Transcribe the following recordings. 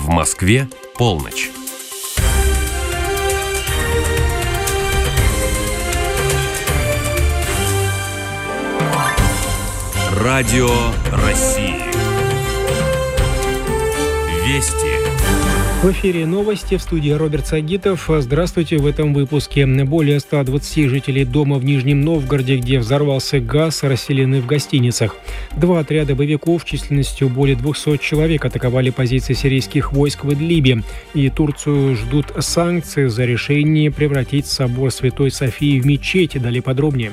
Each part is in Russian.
В Москве полночь. Радио России. Вести. В эфире новости, в студии Роберт Сагитов. Здравствуйте в этом выпуске. Более 120 жителей дома в Нижнем Новгороде, где взорвался газ, расселены в гостиницах. 2 отряда боевиков численностью более 200 человек атаковали позиции сирийских войск в Идлибе. И Турцию ждут санкции за решение превратить собор Святой Софии в мечеть. Далее подробнее.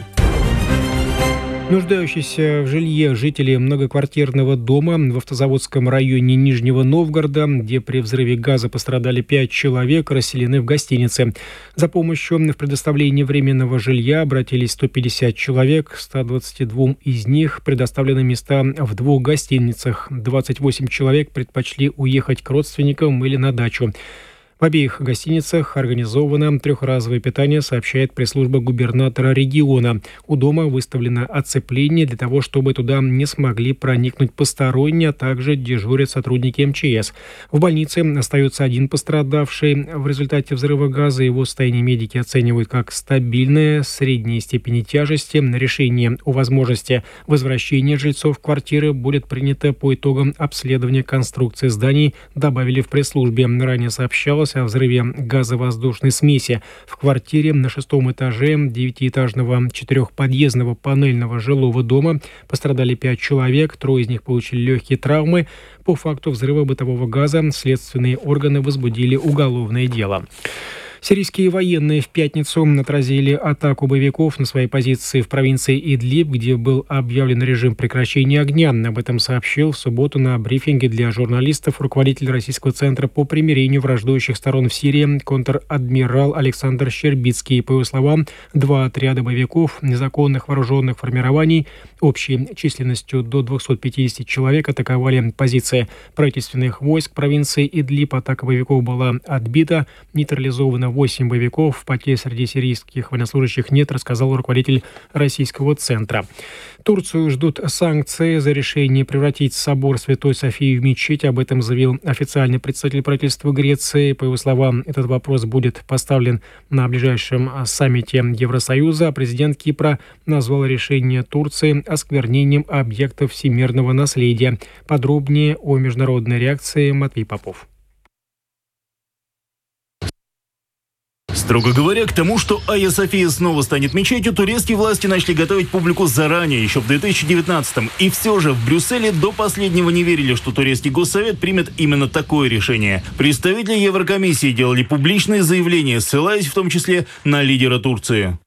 Нуждающиеся в жилье жители многоквартирного дома в Автозаводском районе Нижнего Новгорода, где при взрыве газа пострадали 5 человек, расселены в гостинице. За помощью в предоставлении временного жилья обратились 150 человек, 122 из них предоставлены места в 2 гостиницах. 28 человек предпочли уехать к родственникам или на дачу. В обеих гостиницах организовано трехразовое питание, сообщает пресс-служба губернатора региона. У дома выставлено оцепление для того, чтобы туда не смогли проникнуть посторонние, а также дежурят сотрудники МЧС. В больнице остается 1 пострадавший в результате взрыва газа. Его состояние медики оценивают как стабильное, средней степени тяжести. Решение о возможности возвращения жильцов квартиры будет принято по итогам обследования конструкции зданий, добавили в пресс-службе. Ранее сообщалось о взрыве газовоздушной смеси в квартире на 6-м этаже 9-этажного 4-подъездного панельного жилого дома. Пострадали 5 человек, 3 из них получили легкие травмы. По факту взрыва бытового газа следственные органы возбудили уголовное дело. Сирийские военные в пятницу отразили атаку боевиков на свои позиции в провинции Идлиб, где был объявлен режим прекращения огня. Об этом сообщил в субботу на брифинге для журналистов руководитель Российского центра по примирению враждующих сторон в Сирии контр-адмирал Александр Щербицкий. По его словам, 2 отряда боевиков незаконных вооруженных формирований общей численностью до 250 человек атаковали позиции правительственных войск провинции Идлиб. Атака боевиков была отбита, нейтрализована 8 боевиков. Потерь среди сирийских военнослужащих нет, рассказал руководитель российского центра. Турцию ждут санкции за решение превратить собор Святой Софии в мечеть. Об этом заявил официальный представитель правительства Греции. По его словам, этот вопрос будет поставлен на ближайшем саммите Евросоюза. Президент Кипра назвал решение Турции осквернением объектов всемирного наследия. Подробнее о международной реакции Матвей Попов. Строго говоря, к тому, что Айя София снова станет мечетью, турецкие власти начали готовить публику заранее, еще в 2019-м. И все же в Брюсселе до последнего не верили, что турецкий госсовет примет именно такое решение. Представители Еврокомиссии делали публичные заявления, ссылаясь в том числе на лидера Турции.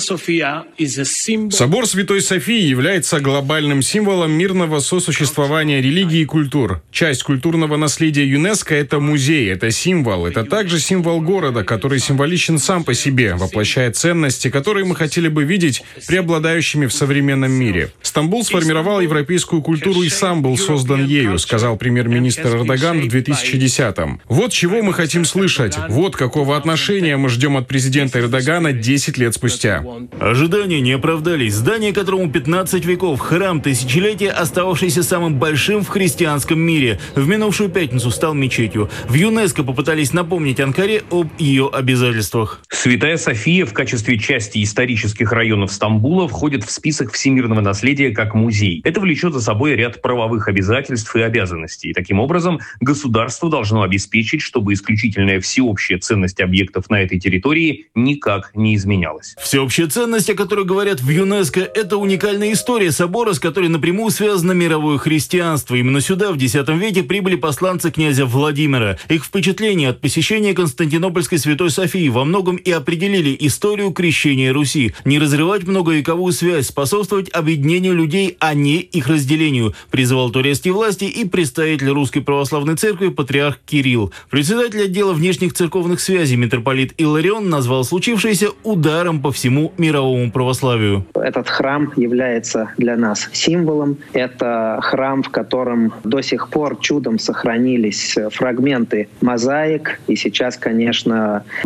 Собор Святой Софии является глобальным символом мирного сосуществования религий и культур. Часть культурного наследия ЮНЕСКО – это музей, это символ. Это также символ города, который символичен сам по себе, воплощая ценности, которые мы хотели бы видеть преобладающими в современном мире. Стамбул сформировал европейскую культуру и сам был создан ею, сказал премьер-министр Эрдоган в 2010-м. Вот чего мы хотим слышать, вот какого отношения мы ждем от президента Эрдогана 10 лет спустя. Ожидания не оправдались. Здание, которому 15 веков, храм тысячелетия, остававшийся самым большим в христианском мире, в минувшую пятницу стал мечетью. В ЮНЕСКО попытались напомнить Анкаре об ее обязательствах. Святая София в качестве части исторических районов Стамбула входит в список всемирного наследия как музей. Это влечет за собой ряд правовых обязательств и обязанностей. Таким образом, государство должно обеспечить, чтобы исключительная всеобщая ценность объектов на этой территории никак не изменялась. Всеобщая ценность, о которой говорят в ЮНЕСКО, это уникальная история собора, с которой напрямую связано мировое христианство. Именно сюда в X веке прибыли посланцы князя Владимира. Их впечатления от посещения Константинопольской Святой Софии во многом и определили историю крещения Руси. Не разрывать многовековую связь, способствовать объединению людей, а не их разделению, призывал турецкие власти и представитель Русской Православной Церкви патриарх Кирилл. Председатель отдела внешних церковных связей митрополит Илларион назвал случившееся ударом по всему мировому православию. Этот храм является для нас символом. Это храм, в котором до сих пор чудом сохранились фрагменты мозаик. И сейчас, конечно, многие из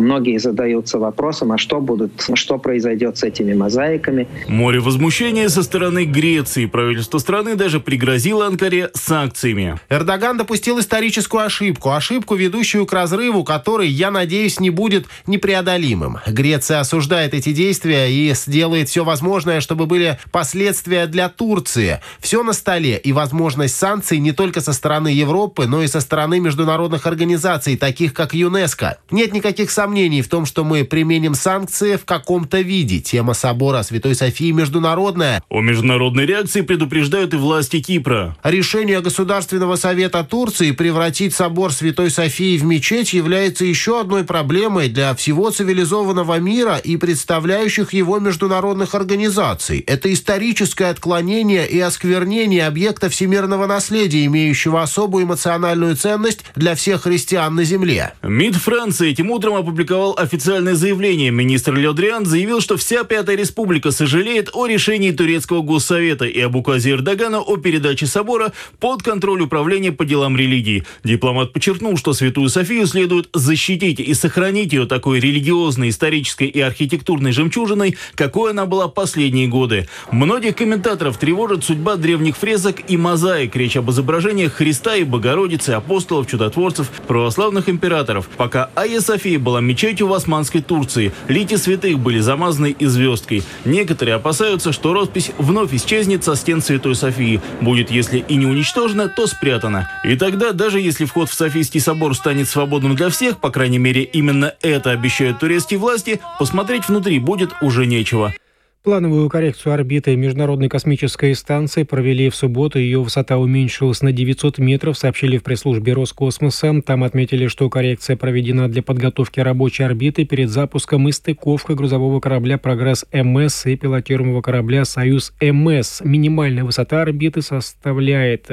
задаются вопросом, что произойдет с этими мозаиками. Море возмущения со стороны Греции. Правительство страны даже пригрозило Анкаре санкциями. Эрдоган допустил историческую ошибку, ведущую к разрыву, который, я надеюсь, не будет непреодолимым. Греция осуждает эти действия и сделает все возможное, чтобы были последствия для Турции. Все на столе, и возможность санкций не только со стороны Европы, но и со стороны международных организаций, таких как ЮНЕСКО. Нет никаких сомнений в том, что мы применим санкции в каком-то виде. Тема собора Святой Софии международная. О международной реакции предупреждают и власти Кипра. Решение Государственного совета Турции превратить собор Святой Софии в мечеть является еще одной проблемой для всего цивилизованного мира и представляющих его международных организаций. Это историческое отклонение и осквернение объекта всемирного наследия, имеющего особую эмоциональную ценность для всех христиан на земле. МИД Франции этим утром опубликовал официальное заявление. Министр Ле Дриан заявил, что вся Пятая Республика сожалеет о решении турецкого госсовета и об указе Эрдогана о передаче собора под контроль управления по делам религии. Дипломат подчеркнул, что Святую Софию следует защитить и сохранить ее такой религиозной, исторической и архитектурной жемчужиной, какой она была последние годы. Многих комментаторов тревожит судьба древних фресок и мозаик. Речь об изображениях Христа и Богородицы, апостолов, чудотворцев, православных императоров. Пока Айя София была мечетью в Османской Турции, лики святых были замазаны и звездкой. Некоторые опасаются, что роспись вновь исчезнет со стен Святой Софии. Будет, если и не уничтожена, то спрятана. И тогда, даже если вход в Софийский собор станет свободным для всех, по крайней мере, именно это обещают турецкие власти, посмотреть внутри будет уже нечего. Плановую коррекцию орбиты Международной космической станции провели в субботу. Ее высота уменьшилась на 900 метров, сообщили в пресс-службе Роскосмоса. Там отметили, что коррекция проведена для подготовки рабочей орбиты перед запуском и стыковкой грузового корабля «Прогресс-МС» и пилотируемого корабля «Союз-МС». Минимальная высота орбиты составляет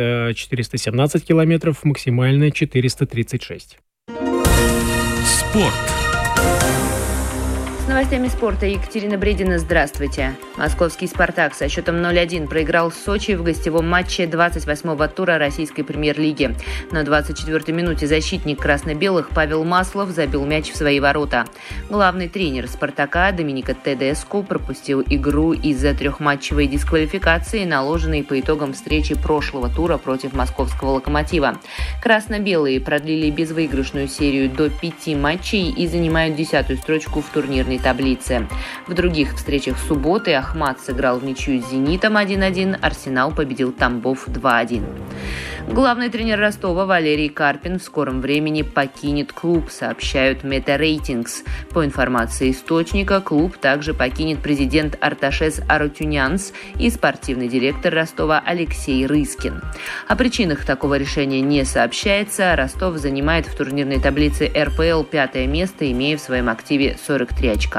417 километров, максимальная 436. Спорт. С новостями спорта Екатерина Бредина. Здравствуйте. Московский «Спартак» со счетом 0-1 проиграл Сочи в гостевом матче 28-го тура российской премьер-лиги. На 24-й минуте защитник красно-белых Павел Маслов забил мяч в свои ворота. Главный тренер «Спартака» Доминика Тедеску пропустил игру из-за трехматчевой дисквалификации, наложенной по итогам встречи прошлого тура против московского «Локомотива». Красно-белые продлили безвыигрышную серию до 5 матчей и занимают 10-ю строчку в турнирной таблице. В других встречах субботы Ахмат сыграл в ничью с «Зенитом» 1-1, Арсенал победил Тамбов 2-1. Главный тренер Ростова Валерий Карпин в скором времени покинет клуб, сообщают Метарейтингс. По информации источника, клуб также покинет президент Арташес Арутюнянс и спортивный директор Ростова Алексей Рыскин. О причинах такого решения не сообщается. Ростов занимает в турнирной таблице РПЛ 5-е место, имея в своем активе 43 очка.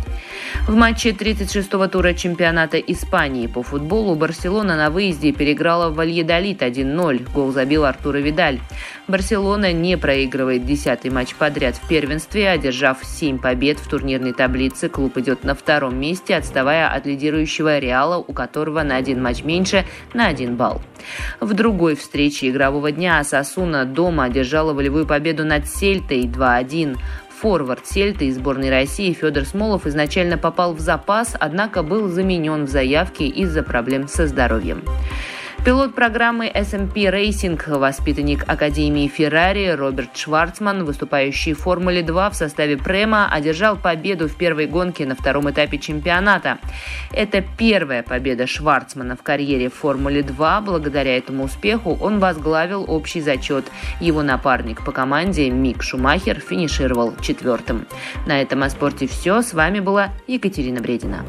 В матче 36-го тура чемпионата Испании по футболу Барселона на выезде переиграла в Вальедолид 1-0. Гол забил Артуро Видаль. Барселона не проигрывает 10-й матч подряд в первенстве, одержав 7 побед в турнирной таблице. Клуб идет на втором месте, отставая от лидирующего Реала, у которого на 1 матч меньше, на 1 балл. В другой встрече игрового дня Осасуна дома одержала волевую победу над Сельтой 2-1. Форвард Сельты из сборной России Федор Смолов изначально попал в запас, однако был заменен в заявке из-за проблем со здоровьем. Пилот программы SMP Racing, воспитанник Академии Феррари Роберт Шварцман, выступающий в Формуле-2 в составе Према, одержал победу в первой гонке на втором этапе чемпионата. Это первая победа Шварцмана в карьере в Формуле-2. Благодаря этому успеху он возглавил общий зачет. Его напарник по команде Мик Шумахер финишировал 4-м. На этом о спорте все. С вами была Екатерина Бредина.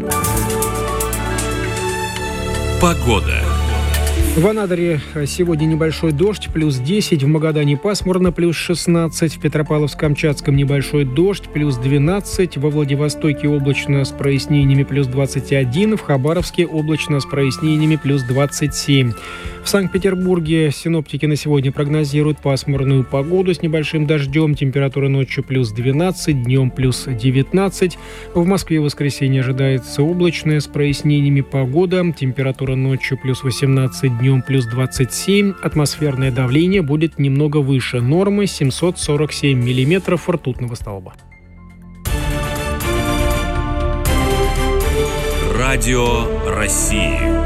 Погода. В Анадыре сегодня небольшой дождь, плюс 10, в Магадане пасмурно, плюс 16, в Петропавловск-Камчатском небольшой дождь, плюс 12, во Владивостоке облачно с прояснениями, плюс 21, в Хабаровске облачно с прояснениями, плюс 27. В Санкт-Петербурге синоптики на сегодня прогнозируют пасмурную погоду с небольшим дождем, температура ночью плюс 12, днем плюс 19. В Москве в воскресенье ожидается облачная с прояснениями погода, температура ночью плюс 18, днем плюс 27. Атмосферное давление будет немного выше нормы 747 миллиметров ртутного столба. Радио России.